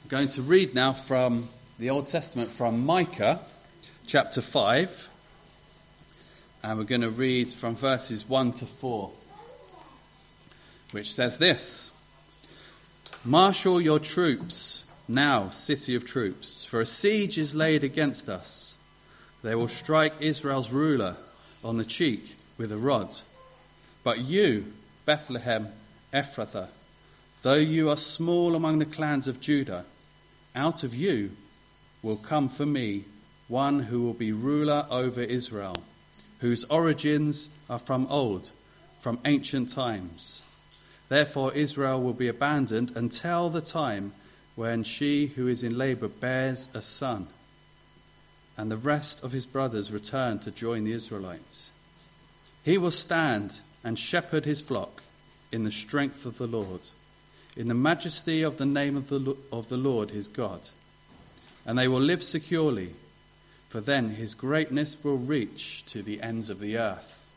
I'm going to read now from the Old Testament, from Micah chapter 5, and we're going to read from verses 1 to 4, which says this: "Marshal your troops now, city of troops, for a siege is laid against us. They will strike Israel's ruler on the cheek with a rod. But you, Bethlehem Ephrathah, though you are small among the clans of Judah, out of you will come for me one who will be ruler over Israel, whose origins are from old, from ancient times. Therefore Israel will be abandoned until the time when she who is in labour bears a son, and the rest of his brothers return to join the Israelites. He will stand and shepherd his flock in the strength of the Lord, in the majesty of the name of the Lord his God. And they will live securely, for then his greatness will reach to the ends of the earth."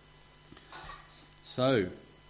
So,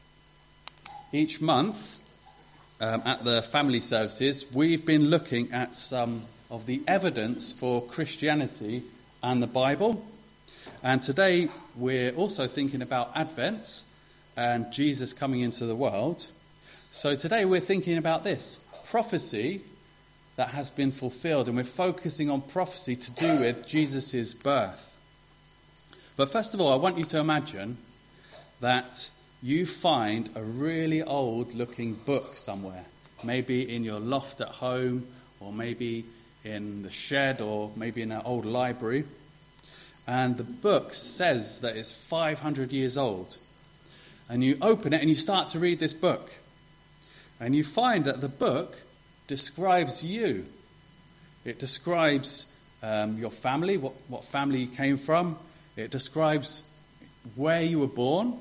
each month at the family services, we've been looking at some of the evidence for Christianity and the Bible. And today we're also thinking about Advent and Jesus coming into the world. So today we're thinking about this prophecy that has been fulfilled, and we're focusing on prophecy to do with Jesus' birth. But first of all, I want you to imagine that you find a really old looking book somewhere, maybe in your loft at home, or maybe in the shed, or maybe in an old library. And the book says that it's 500 years old. And you open it and you start to read this book. And you find that the book describes you. It describes your family, what family you came from. It describes where you were born.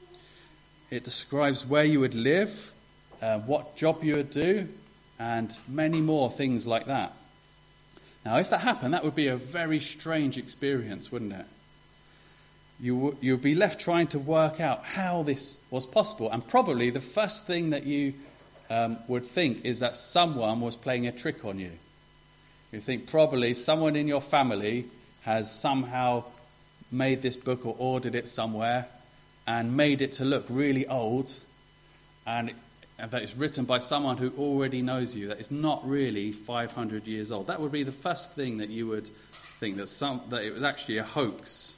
It describes where you would live, what job you would do, and many more things like that. Now, if that happened, that would be a very strange experience, wouldn't it? You would be left trying to work out how this was possible. And probably the first thing that you would think is that someone was playing a trick on you. You think probably someone in your family has somehow made this book or ordered it somewhere and made it to look really old, and that it's written by someone who already knows you, that it's not really 500 years old. That would be the first thing that you would think, that it was actually a hoax.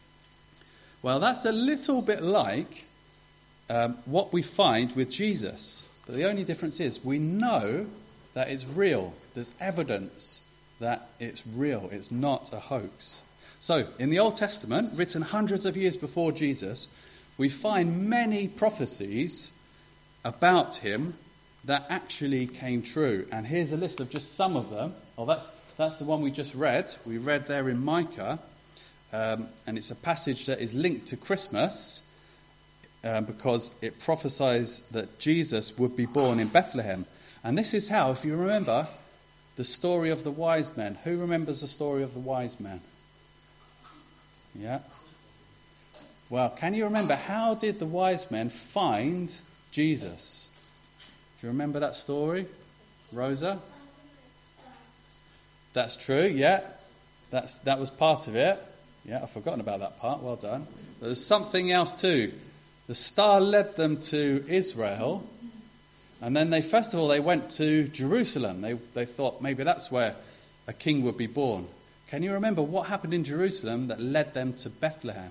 Well, that's a little bit like what we find with Jesus. But the only difference is we know that it's real. There's evidence that it's real. It's not a hoax. So, in the Old Testament, written hundreds of years before Jesus, we find many prophecies about him that actually came true. And here's a list of just some of them. Oh, that's the one we just read. We read there in Micah. And it's a passage that is linked to Christmas because it prophesies that Jesus would be born in Bethlehem. And this is how, if you remember, the story of the wise men. Who remembers the story of the wise men? Yeah? Well, can you remember, how did the wise men find Jesus? Do you remember that story, Rosa? That's true, yeah. That was part of it. Yeah, I've forgotten about that part. Well done. There's something else too. The star led them to Israel, and then they went to Jerusalem. They thought maybe that's where a king would be born. Can you remember what happened in Jerusalem that led them to Bethlehem?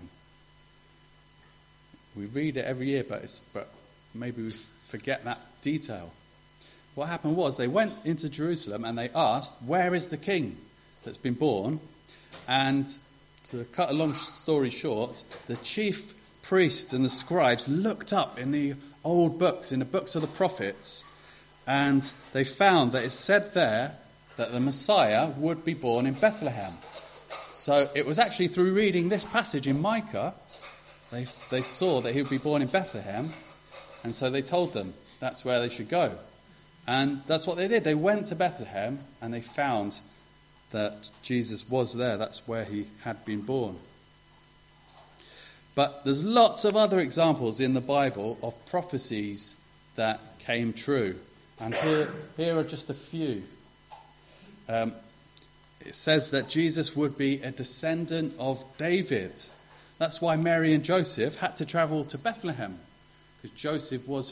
We read it every year, but maybe we forget that detail. What happened was they went into Jerusalem and they asked, "Where is the king that's been born?" And to cut a long story short, the chief priests and the scribes looked up in the old books, in the books of the prophets, and they found that it said there that the Messiah would be born in Bethlehem. So it was actually through reading this passage in Micah, they saw that he would be born in Bethlehem, and so they told them that's where they should go. And that's what they did. They went to Bethlehem and they found that Jesus was there. That's where he had been born. But there's lots of other examples in the Bible of prophecies that came true. And here are just a few. it says that Jesus would be a descendant of David. That's why Mary and Joseph had to travel to Bethlehem, because Joseph was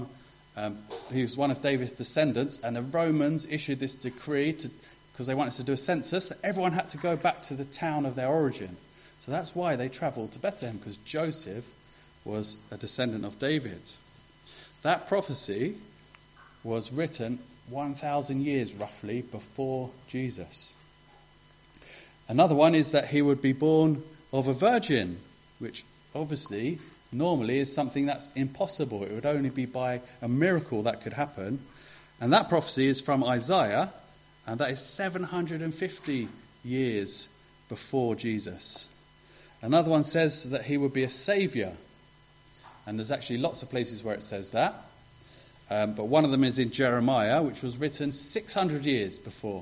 he was one of David's descendants, and the Romans issued this decree because they wanted to do a census, that everyone had to go back to the town of their origin. So that's why they travelled to Bethlehem, because Joseph was a descendant of David. That prophecy was written 1,000 years roughly before Jesus. Another one is that he would be born of a virgin, which obviously normally is something that's impossible. It would only be by a miracle that could happen. And that prophecy is from Isaiah, and that is 750 years before Jesus. Another one says that he would be a saviour. And there's actually lots of places where it says that. But one of them is in Jeremiah, which was written 600 years before.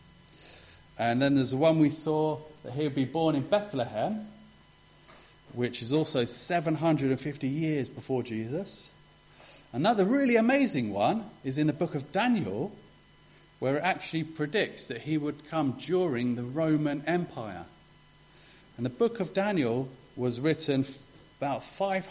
And then there's the one we saw that he would be born in Bethlehem, which is also 750 years before Jesus. Another really amazing one is in the book of Daniel, where it actually predicts that he would come during the Roman Empire. And the book of Daniel was written about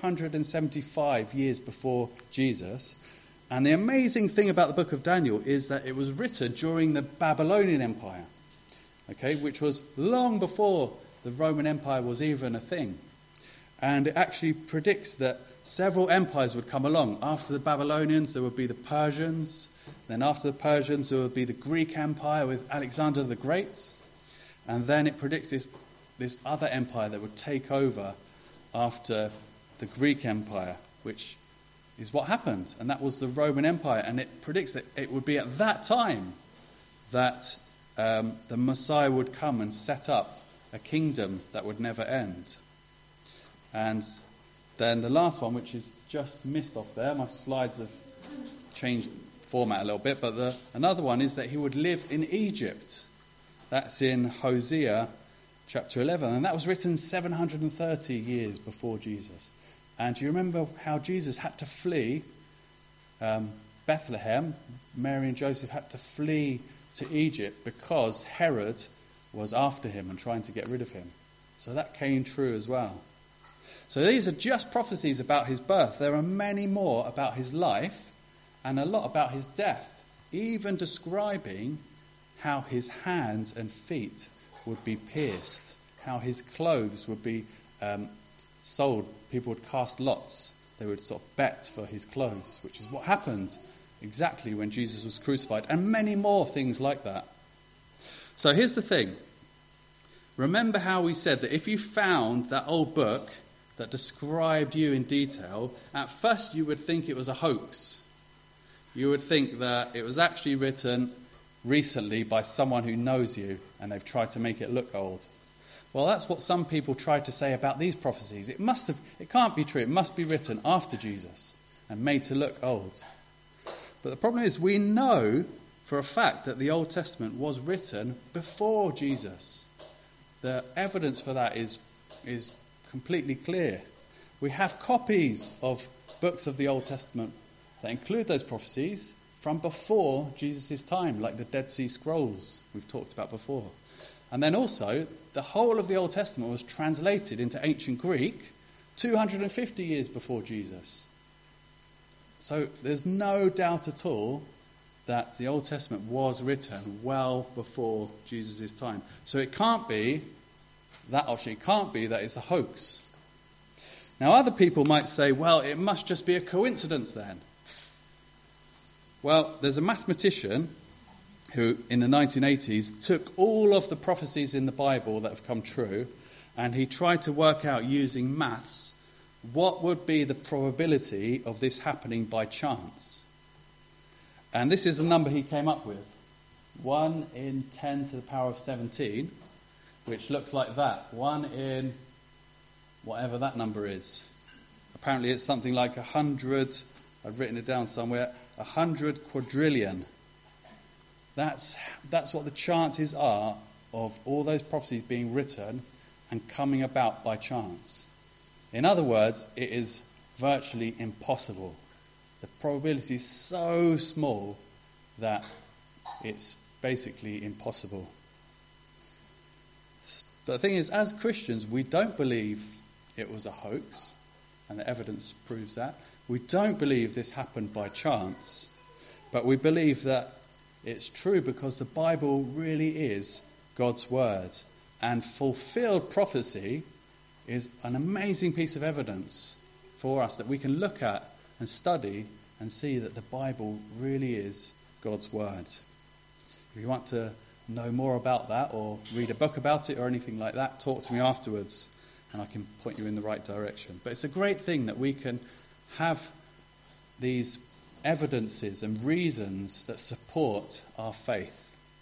575 years before Jesus. And the amazing thing about the book of Daniel is that it was written during the Babylonian Empire, which was long before the Roman Empire was even a thing. And it actually predicts that several empires would come along. After the Babylonians, there would be the Persians. Then after the Persians, there would be the Greek Empire with Alexander the Great. And then it predicts this other empire that would take over after the Greek Empire, which is what happened. And that was the Roman Empire. And it predicts that it would be at that time that the Messiah would come and set up a kingdom that would never end. And then the last one, which is just missed off there, my slides have changed format a little bit, but another one is that he would live in Egypt. That's in Hosea chapter 11, and that was written 730 years before Jesus. And do you remember how Jesus had to flee Bethlehem? Mary and Joseph had to flee to Egypt because Herod was after him and trying to get rid of him. So that came true as well. So these are just prophecies about his birth. There are many more about his life and a lot about his death, even describing how his hands and feet would be pierced, how his clothes would be sold. People would cast lots. They would sort of bet for his clothes, which is what happened exactly when Jesus was crucified, and many more things like that. So here's the thing. Remember how we said that if you found that old book that described you in detail, at first you would think it was a hoax. You would think that it was actually written recently by someone who knows you and they've tried to make it look old. Well, that's what some people try to say about these prophecies. It can't be true. It must be written after Jesus and made to look old. But the problem is we know for a fact that the Old Testament was written before Jesus. The evidence for that is completely clear. We have copies of books of the Old Testament that include those prophecies from before Jesus' time, like the Dead Sea Scrolls we've talked about before. And then also, the whole of the Old Testament was translated into ancient Greek 250 years before Jesus. So there's no doubt at all that the Old Testament was written well before Jesus' time. So it can't be that option. It can't be that it's a hoax. Now, other people might say, well, it must just be a coincidence then. Well, there's a mathematician who, in the 1980s, took all of the prophecies in the Bible that have come true, and he tried to work out using maths what would be the probability of this happening by chance. And this is the number he came up with. 1 in 10 to the power of 17, which looks like that. 1 in whatever that number is. Apparently it's something like 100, I've written it down somewhere, 100 quadrillion. That's what the chances are of all those prophecies being written and coming about by chance. In other words, it is virtually impossible. The probability is so small that it's basically impossible. But the thing is, as Christians, we don't believe it was a hoax, and the evidence proves that. We don't believe this happened by chance, but we believe that it's true because the Bible really is God's word, and fulfilled prophecy is an amazing piece of evidence for us that we can look at and study and see that the Bible really is God's word. If you want to know more about that or read a book about it or anything like that, talk to me afterwards and I can point you in the right direction. But it's a great thing that we can have these evidences and reasons that support our faith.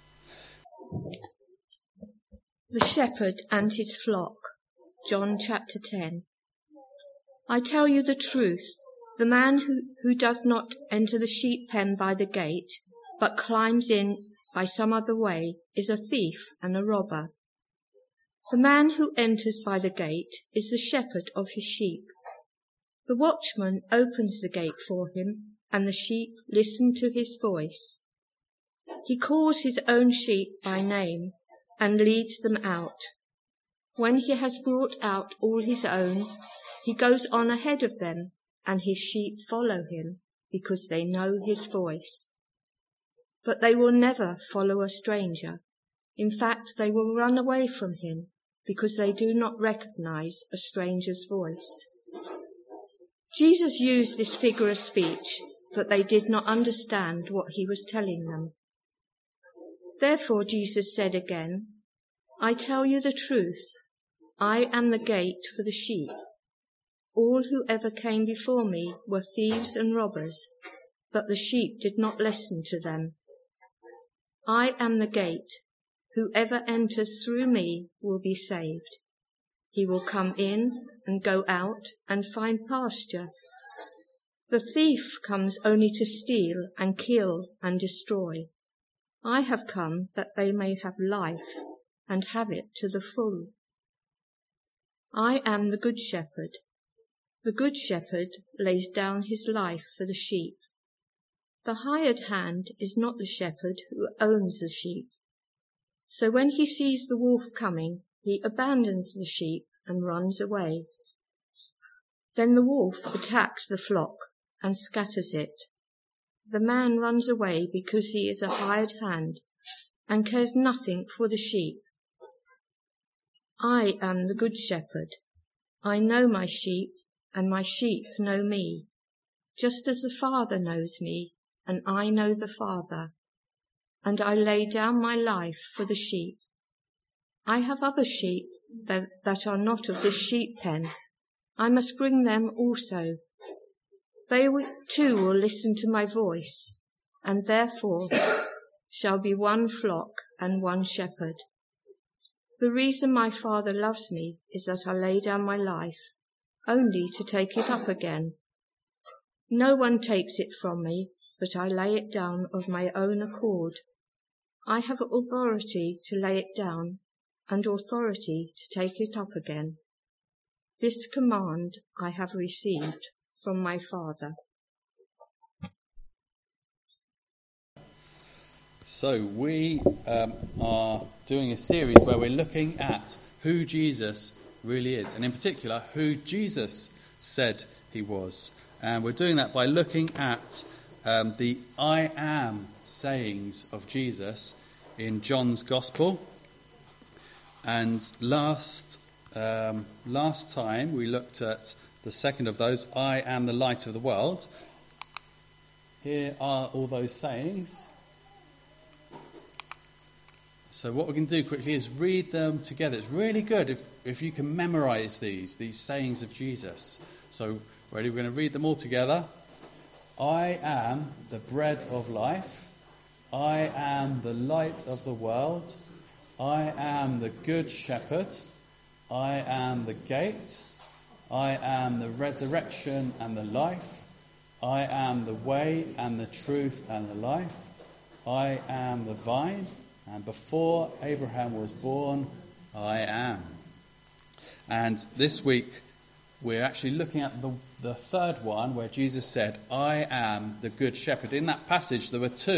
The shepherd and his flock. John chapter 10. I tell you the truth, the man who does not enter the sheep pen by the gate, but climbs in by some other way, is a thief and a robber. The man who enters by the gate is the shepherd of his sheep. The watchman opens the gate for him, and the sheep listen to his voice. He calls his own sheep by name and leads them out. When he has brought out all his own, he goes on ahead of them, and his sheep follow him, because they know his voice. But they will never follow a stranger. In fact, they will run away from him, because they do not recognize a stranger's voice. Jesus used this figure of speech, but they did not understand what he was telling them. Therefore Jesus said again, I tell you the truth, I am the gate for the sheep. All who ever came before me were thieves and robbers, but the sheep did not listen to them. I am the gate. Whoever enters through me will be saved. He will come in and go out and find pasture. The thief comes only to steal and kill and destroy. I have come that they may have life and have it to the full. I am the good shepherd. The good shepherd lays down his life for the sheep. The hired hand is not the shepherd who owns the sheep. So when he sees the wolf coming, he abandons the sheep and runs away. Then the wolf attacks the flock and scatters it. The man runs away because he is a hired hand and cares nothing for the sheep. I am the good shepherd. I know my sheep, and my sheep know me, just as the Father knows me, and I know the Father, and I lay down my life for the sheep. I have other sheep that are not of this sheep pen. I must bring them also. They too will listen to my voice, and therefore shall be one flock and one shepherd. The reason my Father loves me is that I lay down my life, only to take it up again. No one takes it from me, but I lay it down of my own accord. I have authority to lay it down, and authority to take it up again. This command I have received from my Father. So we are doing a series where we're looking at who Jesus really is, and in particular who Jesus said he was. And we're doing that by looking at the I am sayings of Jesus in John's Gospel. And last time we looked at the second of those, I am the light of the world. Here are all those sayings. So what we can do quickly is read them together. It's really good if you can memorize these sayings of Jesus. So ready, we're going to read them all together. I am the bread of life. I am the light of the world. I am the good shepherd. I am the gate. I am the resurrection and the life. I am the way and the truth and the life. I am the vine. And before Abraham was born, I am. And this week, we're actually looking at the third one where Jesus said, I am the good shepherd. In that passage, there were two.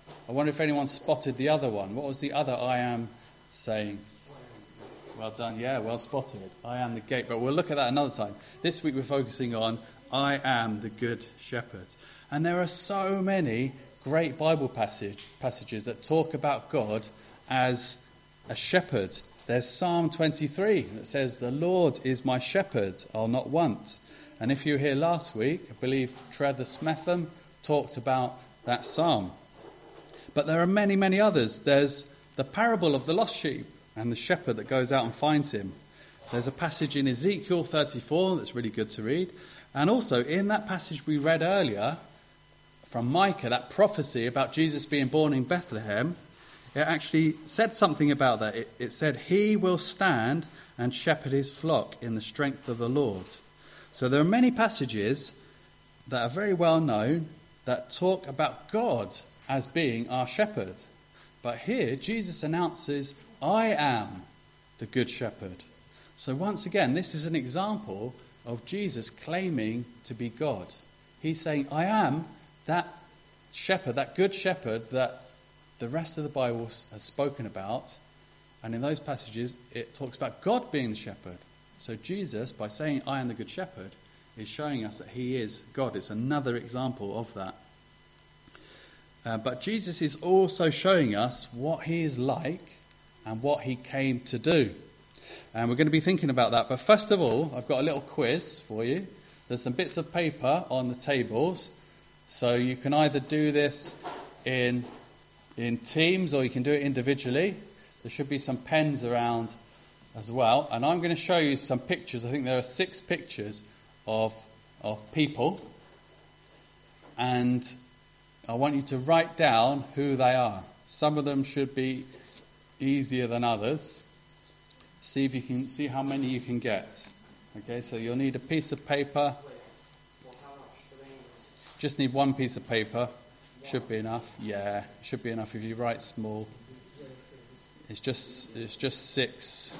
I wonder if anyone spotted the other one. What was the other I am saying? Well done. Yeah, well spotted. I am the gate. But we'll look at that another time. This week we're focusing on I am the good shepherd. And there are so many great Bible passages that talk about God as a shepherd. There's Psalm 23 that says, "The Lord is my shepherd, I'll not want." And if you were here last week, I believe Trevor Smetham talked about that psalm. But there are many, many others. There's the parable of the lost sheep and the shepherd that goes out and finds him. There's a passage in Ezekiel 34 that's really good to read. And also in that passage we read earlier from Micah, that prophecy about Jesus being born in Bethlehem, it actually said something about that. It said, "He will stand and shepherd his flock in the strength of the Lord." So there are many passages that are very well known that talk about God as being our shepherd. But here Jesus announces, "I am the good shepherd." So once again, this is an example of Jesus claiming to be God. He's saying, "I am that shepherd, that good shepherd that the rest of the Bible has spoken about." And in those passages, it talks about God being the shepherd. So Jesus, by saying, "I am the good shepherd," is showing us that he is God. It's another example of that. But Jesus is also showing us what he is like and what he came to do. And we're going to be thinking about that. But first of all, I've got a little quiz for you. There's some bits of paper on the tables. So you can either do this in teams or you can do it individually. There should be some pens around as well. And I'm going to show you some pictures. I think there are 6 pictures of people. And I want you to write down who they are. Some of them should be easier than others. See if you can see how many you can get. Okay, so you'll need a piece of paper. Just need one piece of paper. Should be enough. Yeah, should be enough if you write small. It's just 6.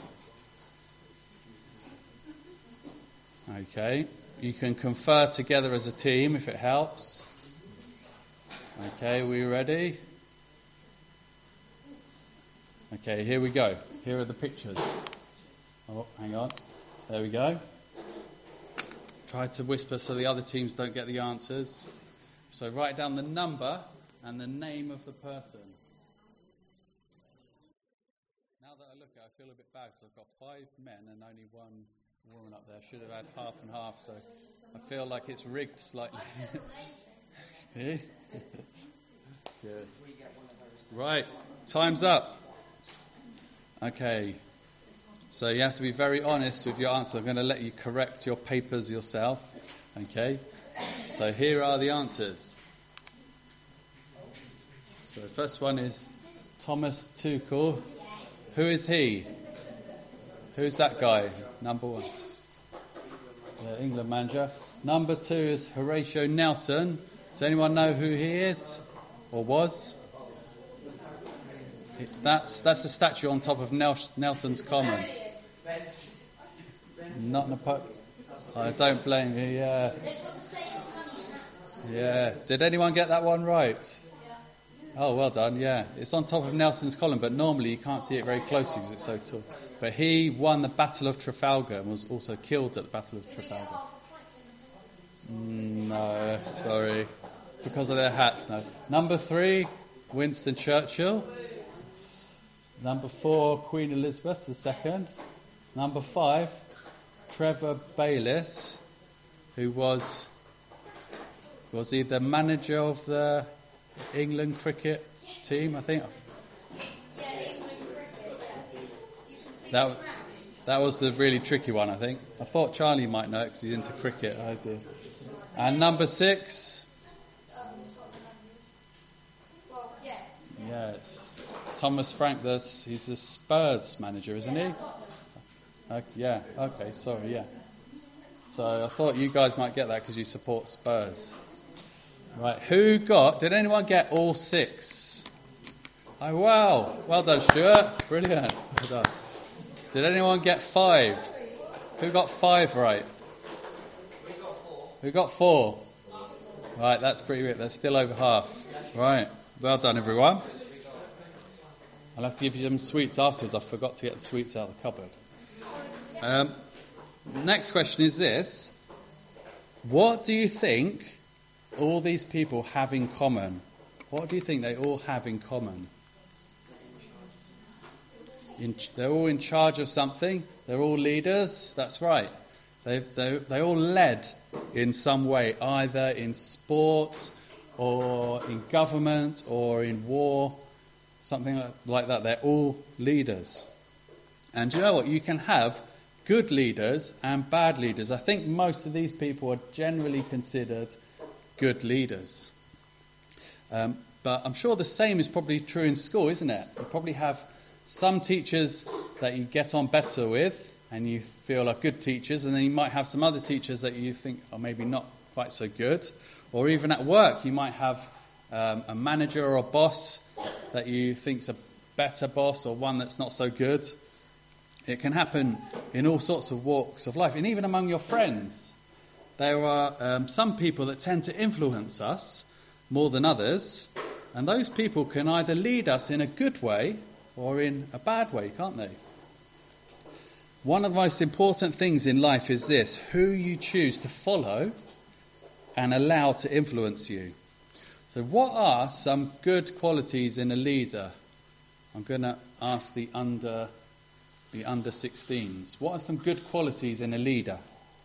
Okay, you can confer together as a team if it helps. Okay, we ready? Okay, here we go. Here are the pictures. Oh, hang on. There we go. Try to whisper so the other teams don't get the answers. So write down the number and the name of the person. Now that I look at it, I feel a bit bad because I've got 5 men and only 1 woman up there. I should have had half and half, so I feel like it's rigged slightly. Do you? Good. Right, time's up. Okay, so you have to be very honest with your answer. I'm going to let you correct your papers yourself. Okay, so here are the answers. So the first one is Thomas Tuchel. Who is he? Who's that guy? Number 1. Yeah, England manager. Number 2 is Horatio Nelson. Does anyone know who he is or was? That's a statue on top of Nelson's Common. Not Napoleon. I don't blame you. Yeah. Yeah. Did anyone get that one right? Oh, well done. Yeah. It's on top of Nelson's Column, but normally you can't see it very closely because it's so tall. But he won the Battle of Trafalgar and was also killed at the Battle of Trafalgar. No, sorry. Because of their hats, no. Number 3, Winston Churchill. Number 4, Queen Elizabeth II. Number 5, Trevor Bayliss, who was he the manager of the England cricket team, I think? Yeah, England cricket, yeah. That was the really tricky one, I think. I thought Charlie might know it because he's into cricket. I do. And number 6... Yes. Thomas Frank, he's the Spurs manager, isn't he? Yeah, okay, sorry, yeah. So I thought you guys might get that because you support Spurs. Right, did anyone get all 6? Oh, wow. Well done, Stuart. Brilliant. Well done. Did anyone get 5? Who got 5 right? We got 4. Who got 4? Right, that's pretty good. That's still over half. Right, Well done, everyone. I'll have to give you some sweets afterwards. I forgot to get the sweets out of the cupboard. Next question is this. What do you think all these people have in common? What do you think they all have in common? They're all in charge of something. They're all leaders. That's right. They all led in some way, either in sport or in government or in war, something like that. They're all leaders. And do you know what? You can have good leaders and bad leaders. I think most of these people are generally considered good leaders. But I'm sure the same is probably true in school, isn't it? You probably have some teachers that you get on better with and you feel are good teachers, and then you might have some other teachers that you think are maybe not quite so good. Or even at work, you might have a manager or a boss that you think's a better boss, or one that's not so good. It can happen in all sorts of walks of life, and even among your friends. There are some people that tend to influence us more than others, and those people can either lead us in a good way or in a bad way, can't they? One of the most important things in life is this: who you choose to follow and allow to influence you. So what are some good qualities in a leader? I'm going to ask the under 16s. What are some good qualities in a leader?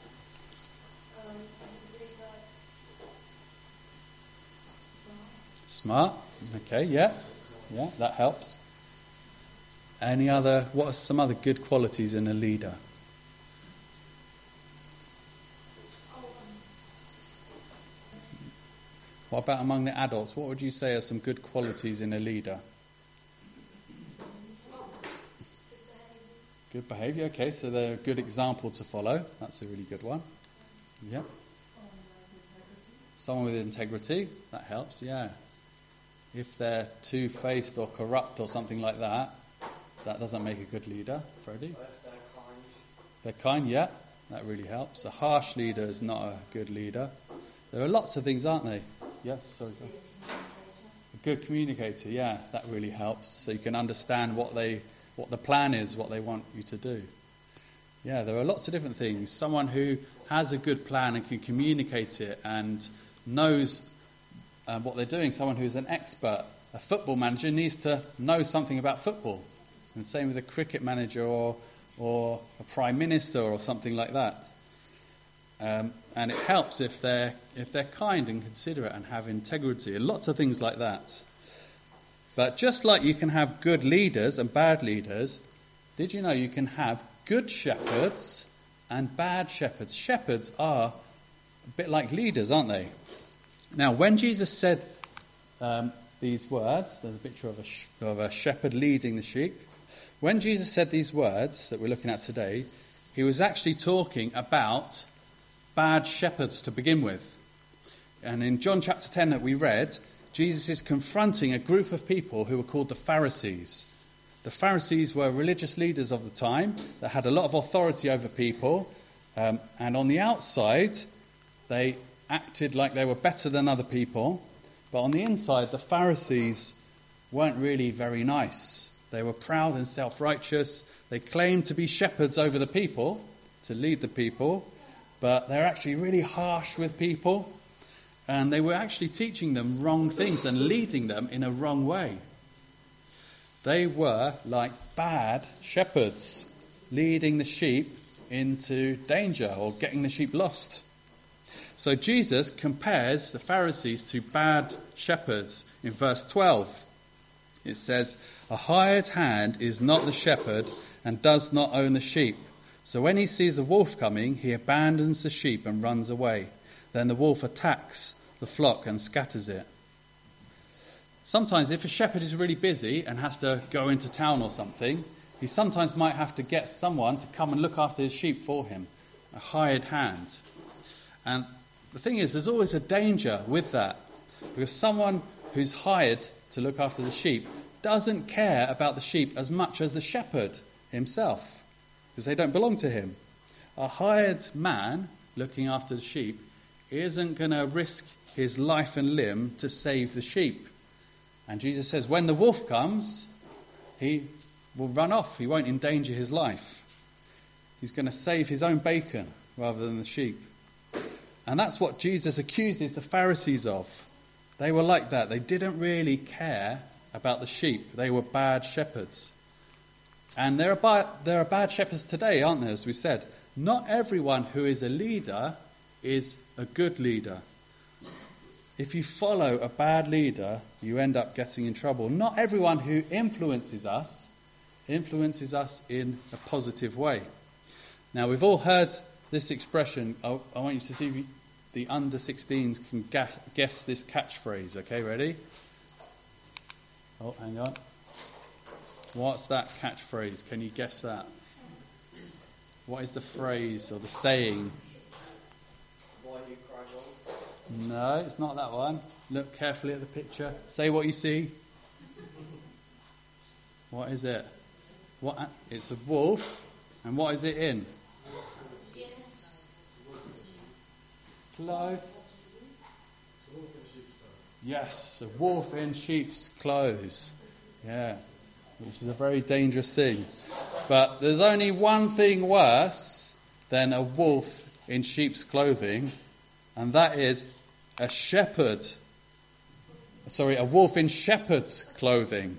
Smart. Okay, yeah, that helps. What are some other good qualities in a leader? What about among the adults? What would you say are some good qualities in a leader? Good behaviour, okay, so they're a good example to follow. That's a really good one. Yeah. Someone with integrity, that helps, yeah. If they're two-faced or corrupt or something like that, that doesn't make a good leader. Freddie? They're kind, yeah, that really helps. A harsh leader is not a good leader. There are lots of things, aren't they? Yes, sorry. A good communicator, yeah, that really helps. So you can understand what the plan is, what they want you to do. Yeah, there are lots of different things. Someone who has a good plan and can communicate it and knows what they're doing. Someone who's an expert. A football manager needs to know something about football. And same with a cricket manager or a prime minister or something like that. And it helps if they're kind and considerate and have integrity and lots of things like that. But just like you can have good leaders and bad leaders, did you know you can have good shepherds and bad shepherds? Shepherds are a bit like leaders, aren't they? Now, when Jesus said these words, there's a picture of a shepherd leading the sheep. When Jesus said these words that we're looking at today, he was actually talking about bad shepherds to begin with. And in John chapter 10 that we read, Jesus is confronting a group of people who were called the Pharisees. The Pharisees were religious leaders of the time that had a lot of authority over people. And on the outside, they acted like they were better than other people. But on the inside, the Pharisees weren't really very nice. They were proud and self-righteous. They claimed to be shepherds over the people, to lead the people. But they're actually really harsh with people. And they were actually teaching them wrong things and leading them in a wrong way. They were like bad shepherds, leading the sheep into danger or getting the sheep lost. So Jesus compares the Pharisees to bad shepherds in verse 12. It says, "A hired hand is not the shepherd and does not own the sheep. So when he sees a wolf coming, he abandons the sheep and runs away. Then the wolf attacks the flock and scatters it." Sometimes if a shepherd is really busy and has to go into town or something, he sometimes might have to get someone to come and look after his sheep for him, a hired hand. And the thing is, there's always a danger with that, because someone who's hired to look after the sheep doesn't care about the sheep as much as the shepherd himself, because they don't belong to him. A hired man looking after the sheep isn't going to risk his life and limb to save the sheep. And Jesus says when the wolf comes, he will run off. He won't endanger his life. He's going to save his own bacon rather than the sheep. And that's what Jesus accuses the Pharisees of. They were like that. They didn't really care about the sheep. They were bad shepherds. And there are bad shepherds today, aren't there, as we said. Not everyone who is a leader is a good leader. If you follow a bad leader, you end up getting in trouble. Not everyone who influences us in a positive way. Now, we've all heard this expression. I want you to see if the under-16s can guess this catchphrase. Okay, ready? Oh, hang on. What's that catchphrase? Can you guess that? What is the phrase or the saying? Why do you cry wolf? No, it's not that one. Look carefully at the picture. Say what you see. What is it? It's a wolf. And what is it in? Clothes. Yes, a wolf in sheep's clothes. Yeah, which is a very dangerous thing. But there's only one thing worse than a wolf in sheep's clothing, and that is a wolf in shepherd's clothing.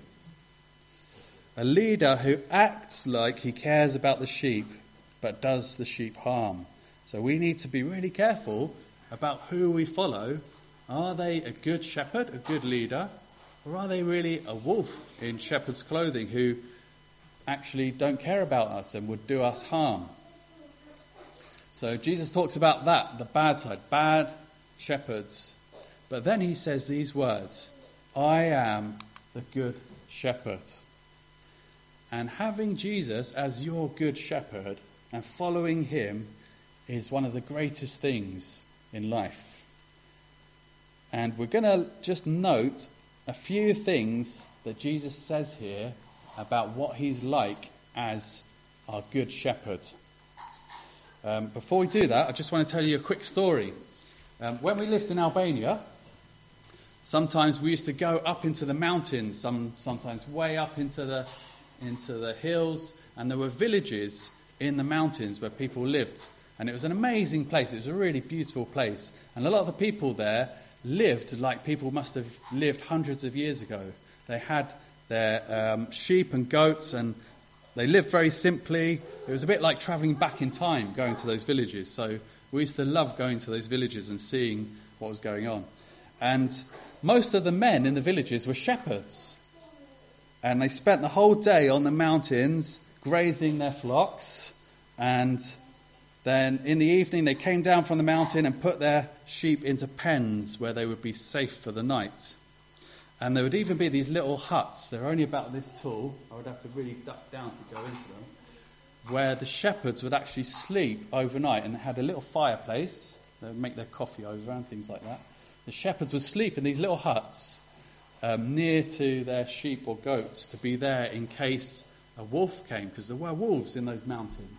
A leader who acts like he cares about the sheep, but does the sheep harm. So we need to be really careful about who we follow. Are they a good shepherd, a good leader, or are they really a wolf in shepherd's clothing who actually don't care about us and would do us harm? So Jesus talks about that, the bad side, bad shepherds. But then he says these words, I am the good shepherd. And having Jesus as your good shepherd and following him is one of the greatest things in life. And we're going to just note a few things that Jesus says here about what he's like as our good shepherd. Before we do that, I just want to tell you a quick story. When we lived in Albania, sometimes we used to go up into the mountains, sometimes way up into the hills, and there were villages in the mountains where people lived. And it was an amazing place. It was a really beautiful place. And a lot of the people there lived like people must have lived hundreds of years ago. They had their sheep and goats, and they lived very simply. It was a bit like travelling back in time, going to those villages. So we used to love going to those villages and seeing what was going on. And most of the men in the villages were shepherds. And they spent the whole day on the mountains grazing their flocks, and then in the evening they came down from the mountain and put their sheep into pens where they would be safe for the night. And there would even be these little huts, they're only about this tall, I would have to really duck down to go into them, where the shepherds would actually sleep overnight, and they had a little fireplace, they would make their coffee over and things like that. The shepherds would sleep in these little huts near to their sheep or goats to be there in case a wolf came, because there were wolves in those mountains.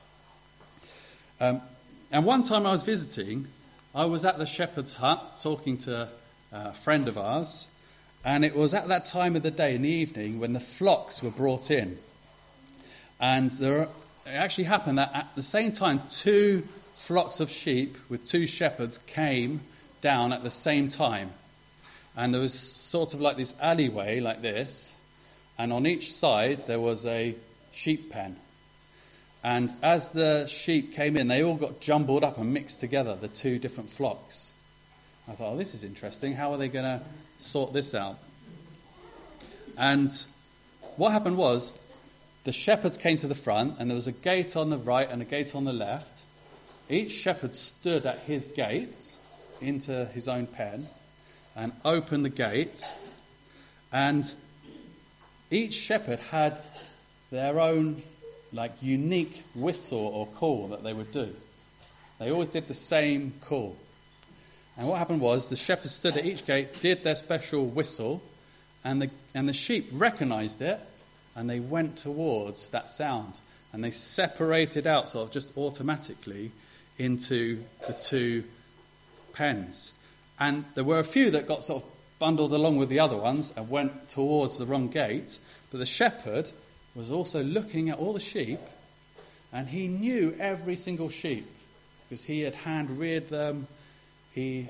And one time I was visiting, I was at the shepherd's hut talking to a friend of ours, and it was at that time of the day in the evening when the flocks were brought in. And it actually happened that at the same time 2 flocks of sheep with 2 shepherds came down at the same time. And there was sort of like this alleyway like this, and on each side there was a sheep pen. And as the sheep came in, they all got jumbled up and mixed together, the 2 different flocks. I thought, oh, this is interesting. How are they going to sort this out? And what happened was, the shepherds came to the front, and there was a gate on the right and a gate on the left. Each shepherd stood at his gates into his own pen and opened the gate. And each shepherd had their own unique whistle or call that they would do. They always did the same call. And what happened was, the shepherds stood at each gate, did their special whistle, and the sheep recognised it, and they went towards that sound. And they separated out sort of just automatically into the 2 pens. And there were a few that got sort of bundled along with the other ones and went towards the wrong gate. But the shepherd was also looking at all the sheep, and he knew every single sheep because he had hand reared them. He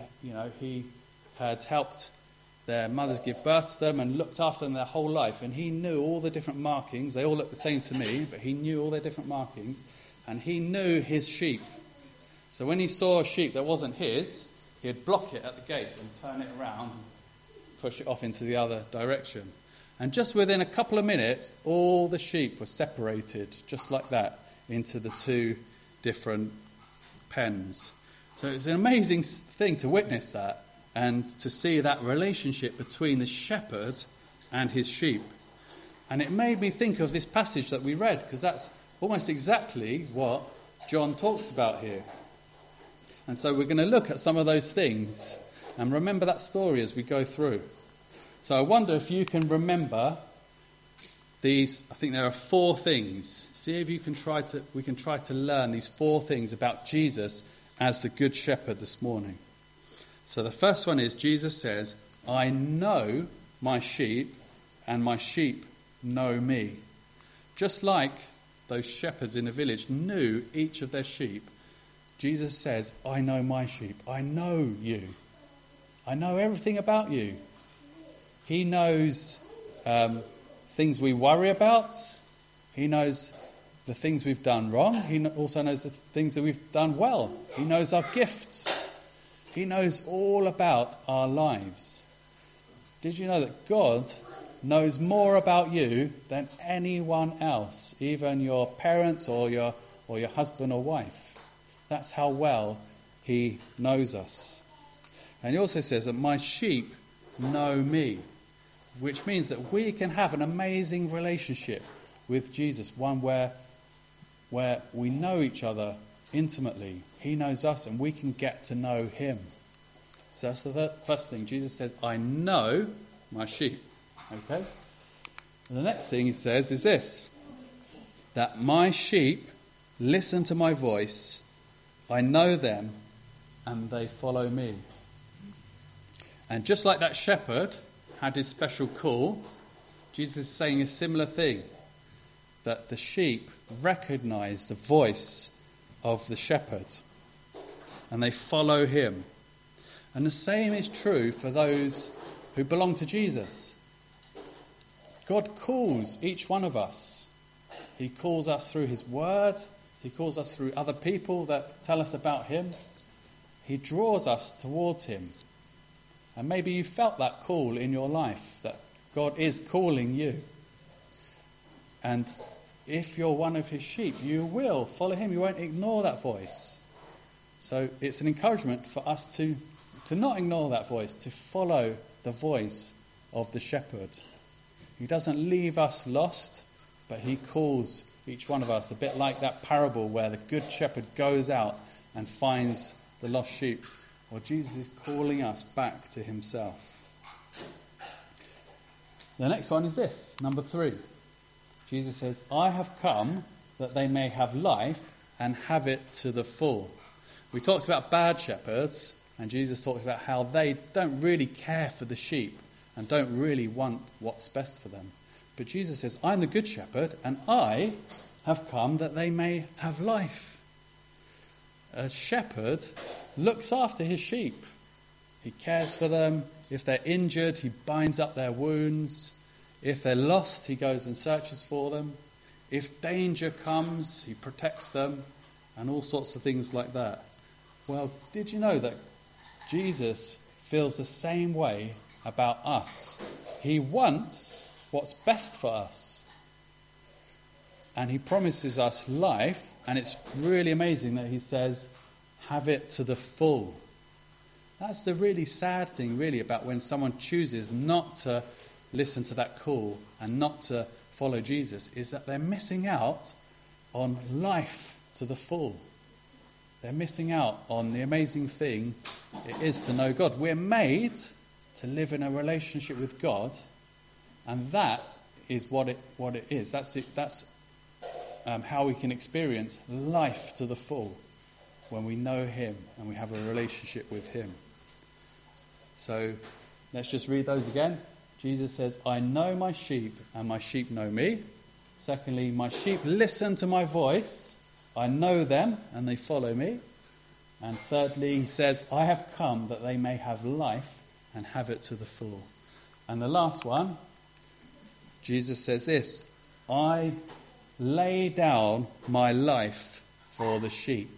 had helped their mothers give birth to them and looked after them their whole life, and he knew all the different markings. They all looked the same to me, but he knew all their different markings, and he knew his sheep. So when he saw a sheep that wasn't his, he'd block it at the gate and turn it around and push it off into the other direction. And just within a couple of minutes, all the sheep were separated, just like that, into the two different pens. So it's an amazing thing to witness that and to see that relationship between the shepherd and his sheep. And it made me think of this passage that we read, because that's almost exactly what John talks about here. And so we're going to look at some of those things and remember that story as we go through. So I wonder if you can remember these. I think there are 4 things. See if we can try to learn these 4 things about Jesus as the Good Shepherd this morning. So the first one is Jesus says, I know my sheep and my sheep know me. Just like those shepherds in the village knew each of their sheep, Jesus says, I know my sheep. I know you. I know everything about you. He knows things we worry about. He knows the things we've done wrong. He also knows the things that we've done well. He knows our gifts. He knows all about our lives. Did you know that God knows more about you than anyone else, even your parents or your husband or wife? That's how well he knows us. And he also says that my sheep know me, which means that we can have an amazing relationship with Jesus, one where we know each other intimately. He knows us and we can get to know him. So that's the first thing. Jesus says, I know my sheep. Okay? And the next thing he says is this, that my sheep listen to my voice, I know them, and they follow me. And just like that shepherd had his special call, Jesus is saying a similar thing, that the sheep recognize the voice of the shepherd and they follow him. And the same is true for those who belong to Jesus. God calls each one of us. He calls us through his word. He calls us through other people that tell us about him. He draws us towards him. And maybe you felt that call in your life, that God is calling you. And if you're one of his sheep, you will follow him. You won't ignore that voice. So it's an encouragement for us to not ignore that voice, to follow the voice of the shepherd. He doesn't leave us lost, but he calls each one of us, a bit like that parable where the good shepherd goes out and finds the lost sheep. Well, Jesus is calling us back to himself. The next one is this, number 3. Jesus says, I have come that they may have life and have it to the full. We talked about bad shepherds, and Jesus talks about how they don't really care for the sheep and don't really want what's best for them. But Jesus says, I'm the good shepherd, and I have come that they may have life. A shepherd looks after his sheep. He cares for them. If they're injured, he binds up their wounds. If they're lost, he goes and searches for them. If danger comes, he protects them, and all sorts of things like that. Well, did you know that Jesus feels the same way about us? He wants what's best for us. And he promises us life, and it's really amazing that he says, have it to the full. That's the really sad thing, really, about when someone chooses not to listen to that call and not to follow Jesus, is that they're missing out on life to the full. They're missing out on the amazing thing it is to know God. We're made to live in a relationship with God, and that is what it is. That's it. That's how we can experience life to the full, when we know him and we have a relationship with him. So Let's just read those again. Jesus says, I know my sheep and my sheep know me. Secondly, my sheep listen to my voice. I know them and they follow me. And thirdly, he says, I have come that they may have life and have it to the full. And the last one, Jesus says this, I lay down my life for the sheep.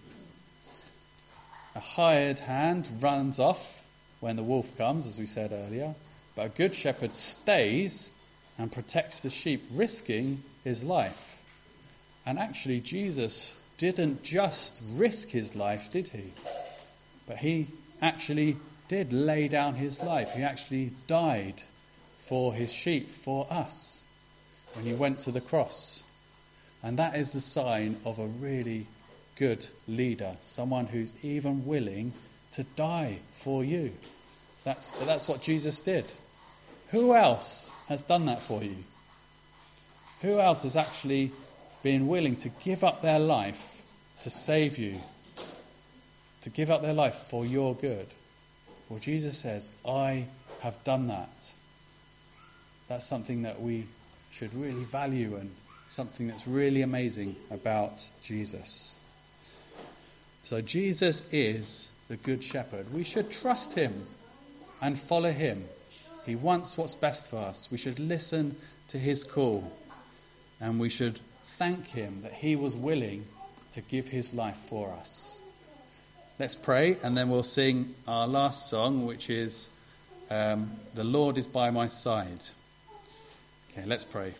A hired hand runs off when the wolf comes, as we said earlier, but a good shepherd stays and protects the sheep, risking his life. And actually, Jesus didn't just risk his life, did he? But he actually did lay down his life. He actually died for his sheep, for us, when he went to the cross. And that is the sign of a really good leader, someone who's even willing to die for you. That's what Jesus did. Who else has done that for you? Who else has actually been willing to give up their life to save you? To give up their life for your good? Well, Jesus says, I have done that. That's something that we should really value and something that's really amazing about Jesus. So Jesus is the Good Shepherd. We should trust him and follow him. He wants what's best for us. We should listen to his call. And we should thank him that he was willing to give his life for us. Let's pray, and then we'll sing our last song, which is The Lord is by my side. Okay, let's pray.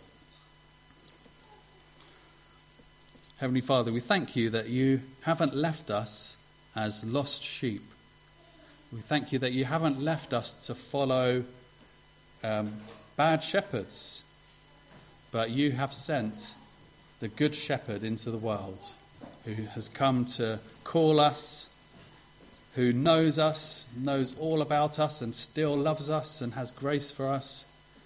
Heavenly Father, we thank you that you haven't left us as lost sheep. We thank you that you haven't left us to follow bad shepherds, but you have sent the Good Shepherd into the world, who has come to call us, who knows us, knows all about us and still loves us and has grace for us,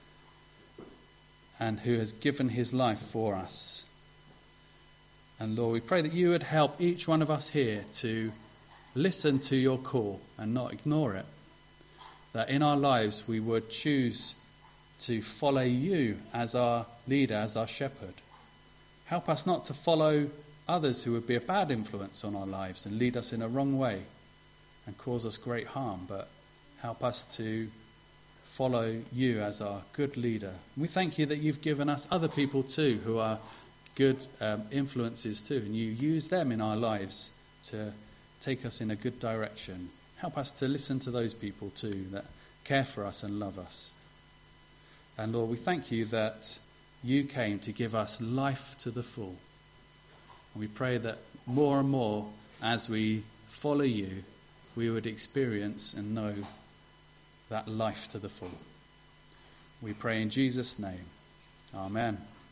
and who has given his life for us. And Lord, we pray that you would help each one of us here to listen to your call and not ignore it. That in our lives we would choose to follow you as our leader, as our shepherd. Help us not to follow others who would be a bad influence on our lives and lead us in a wrong way and cause us great harm, but help us to follow you as our good leader. We thank you that you've given us other people too who are good influences too, and you use them in our lives to take us in a good direction. Help us to listen to those people too that care for us and love us. And Lord, we thank you that you came to give us life to the full. And we pray that more and more as we follow you, we would experience and know that life to the full. We pray in Jesus' name. Amen.